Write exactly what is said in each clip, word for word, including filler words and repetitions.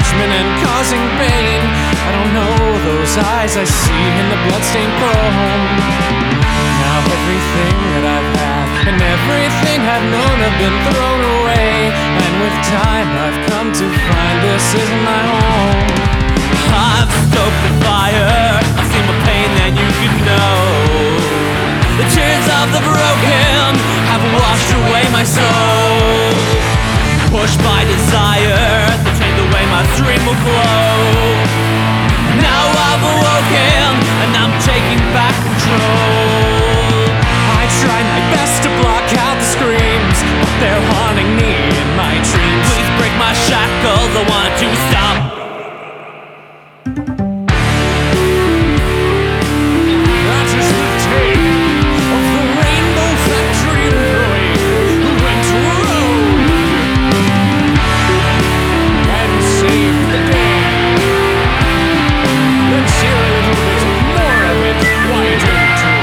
judgment and causing pain. I don't know those eyes I see in the bloodstained chrome. Now everything that I've had and everything I've known have been thrown away, and with time I've come to find this isn't my home. I've stoked the fire, I've seen more pain than you could know. The tears of the broken have washed away my soul. Pushed by desire, they change the way my stream will flow. Now I've awoken, and I'm taking back control. I try my best to block out the screams, but they're haunting me in my dreams. Please break my shackles, I want to stop. That is the tale of the Rainbow Factory employee who went to rogue and saved the day. Let's hear a little bit more of it. Why didn't you?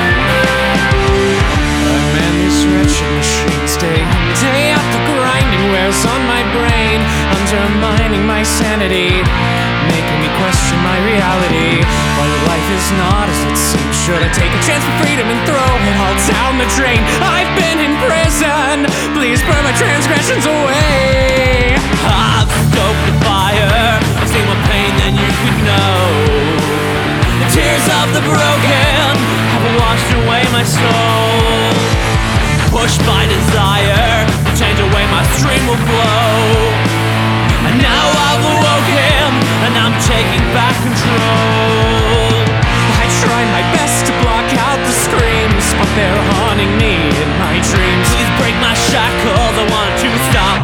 I man these wretched machines day in, day out. The grinding wears on my brain, undermining my sanity, making me question my reality. While life is not as it seems, should I take a chance for freedom and throw it all down the drain? I've been in prison, please burn my transgressions away. I've stoked the fire, I've seen more pain than you could know. The tears of the broken have washed away my soul. Pushed by desire, to change the way my stream will flow. And now I've awoken, and I'm taking back control. I try my best to block out the screams, but they're haunting me in my dreams. Please break my shackles, I want to stop.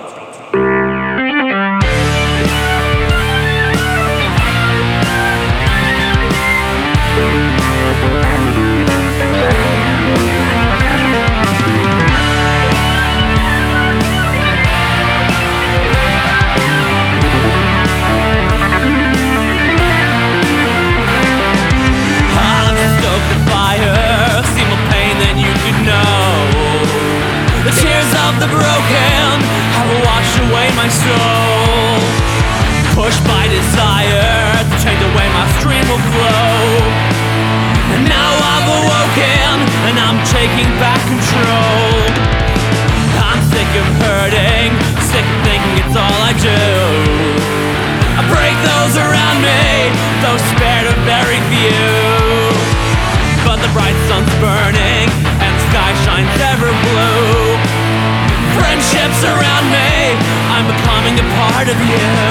The tears of the broken have washed away my soul. Pushed by desire to change the way my stream will flow. And now I've awoken, and I'm taking back control. I'm sick of hurting, sick of thinking it's all I do. I break those around me, those spared a very few. But the bright sun's burning, and the sky shines ever blue. Friendships around me, I'm becoming a part of you.